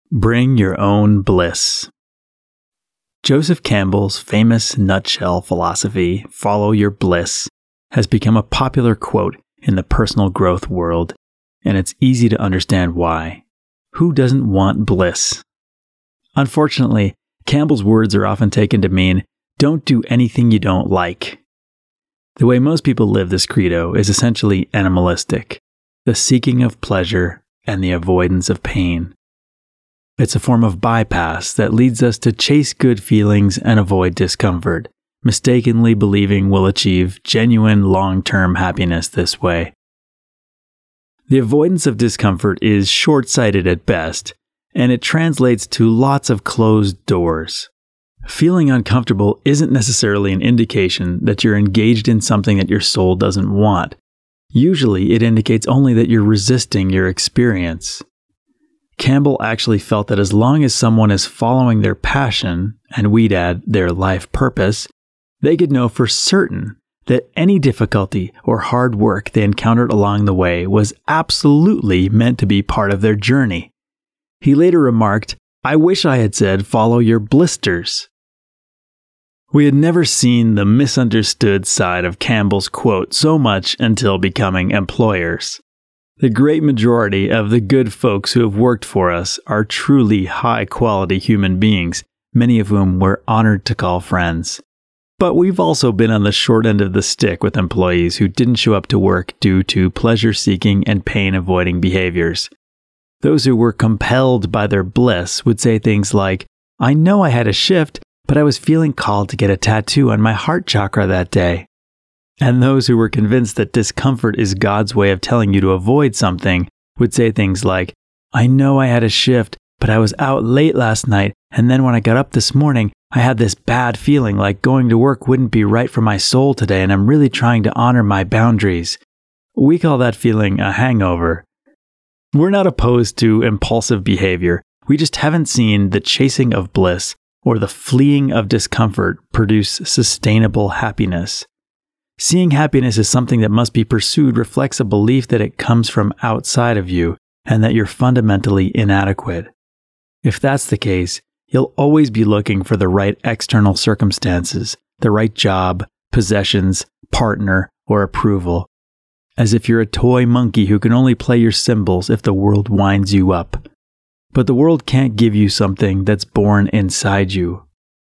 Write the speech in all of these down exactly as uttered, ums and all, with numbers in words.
Bring your own bliss. Joseph Campbell's famous nutshell philosophy, follow your bliss, has become a popular quote in the personal growth world, and it's easy to understand why. Who doesn't want bliss? Unfortunately, Campbell's words are often taken to mean, don't do anything you don't like. The way most people live this credo is essentially animalistic, the seeking of pleasure and the avoidance of pain. It's a form of bypass that leads us to chase good feelings and avoid discomfort, mistakenly believing we'll achieve genuine long-term happiness this way. The avoidance of discomfort is short-sighted at best, and it translates to lots of closed doors. Feeling uncomfortable isn't necessarily an indication that you're engaged in something that your soul doesn't want. Usually, it indicates only that you're resisting your experience. Campbell actually felt that as long as someone is following their passion, and we'd add their life purpose, they could know for certain that any difficulty or hard work they encountered along the way was absolutely meant to be part of their journey. He later remarked, "I wish I had said follow your blisters." We had never seen the misunderstood side of Campbell's quote so much until becoming employers. The great majority of the good folks who have worked for us are truly high-quality human beings, many of whom we're honored to call friends. But we've also been on the short end of the stick with employees who didn't show up to work due to pleasure-seeking and pain-avoiding behaviors. Those who were compelled by their bliss would say things like, "I know I had a shift, but I was feeling called to get a tattoo on my heart chakra that day." And those who were convinced that discomfort is God's way of telling you to avoid something would say things like, "I know I had a shift, but I was out late last night, and then when I got up this morning, I had this bad feeling like going to work wouldn't be right for my soul today, and I'm really trying to honor my boundaries." We call that feeling a hangover. We're not opposed to impulsive behavior. We just haven't seen the chasing of bliss or the fleeing of discomfort produce sustainable happiness. Seeing happiness as something that must be pursued reflects a belief that it comes from outside of you and that you're fundamentally inadequate. If that's the case, you'll always be looking for the right external circumstances, the right job, possessions, partner, or approval, as if you're a toy monkey who can only play your cymbals if the world winds you up. But the world can't give you something that's born inside you.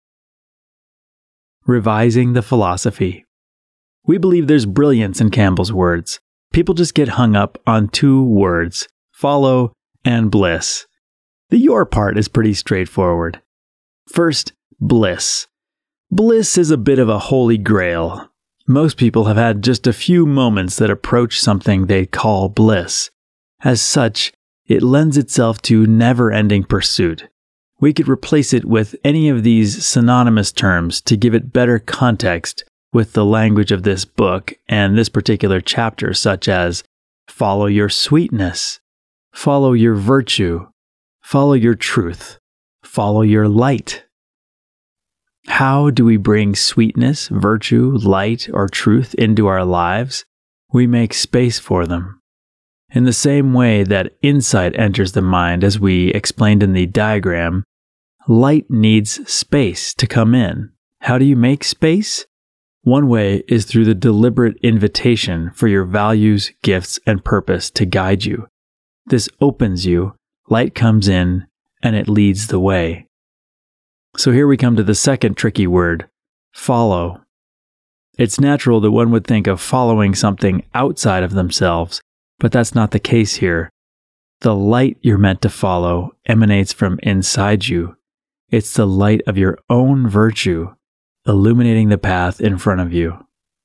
Revising the philosophy. We believe there's brilliance in Campbell's words. People just get hung up on two words, follow and bliss. The your part is pretty straightforward. First, bliss. Bliss is a bit of a holy grail. Most people have had just a few moments that approach something they call bliss. As such, it lends itself to never-ending pursuit. We could replace it with any of these synonymous terms to give it better context with the language of this book and this particular chapter, such as follow your sweetness, follow your virtue, follow your truth, follow your light. How do we bring sweetness, virtue, light, or truth into our lives? We make space for them. In the same way that insight enters the mind, as we explained in the diagram, light needs space to come in. How do you make space? One way is through the deliberate invitation for your values, gifts, and purpose to guide you. This opens you, light comes in, and it leads the way. So here we come to the second tricky word, follow. It's natural that one would think of following something outside of themselves, but that's not the case here. The light you're meant to follow emanates from inside you. It's the light of your own virtue, illuminating the path in front of you.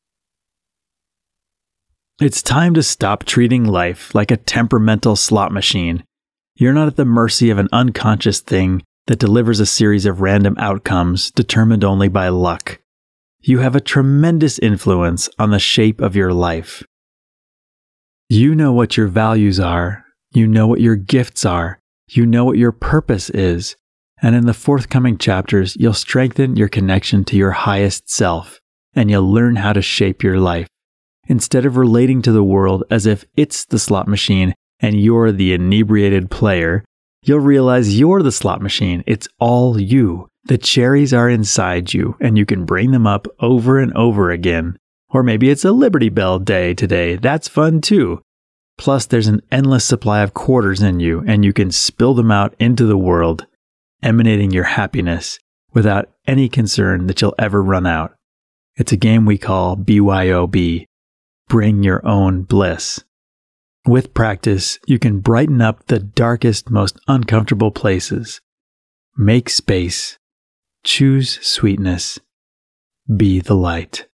It's time to stop treating life like a temperamental slot machine. You're not at the mercy of an unconscious thing that delivers a series of random outcomes determined only by luck. You have a tremendous influence on the shape of your life. You know what your values are. You know what your gifts are. You know what your purpose is. And in the forthcoming chapters, you'll strengthen your connection to your highest self, and you'll learn how to shape your life. Instead of relating to the world as if it's the slot machine and you're the inebriated player, you'll realize you're the slot machine. It's all you. The cherries are inside you, and you can bring them up over and over again. Or maybe it's a Liberty Bell day today. That's fun too. Plus, there's an endless supply of quarters in you, and you can spill them out into the world, emanating your happiness without any concern that you'll ever run out. It's a game we call B Y O B, Bring Your Own Bliss. With practice, you can brighten up the darkest, most uncomfortable places. Make space. Choose sweetness. Be the light.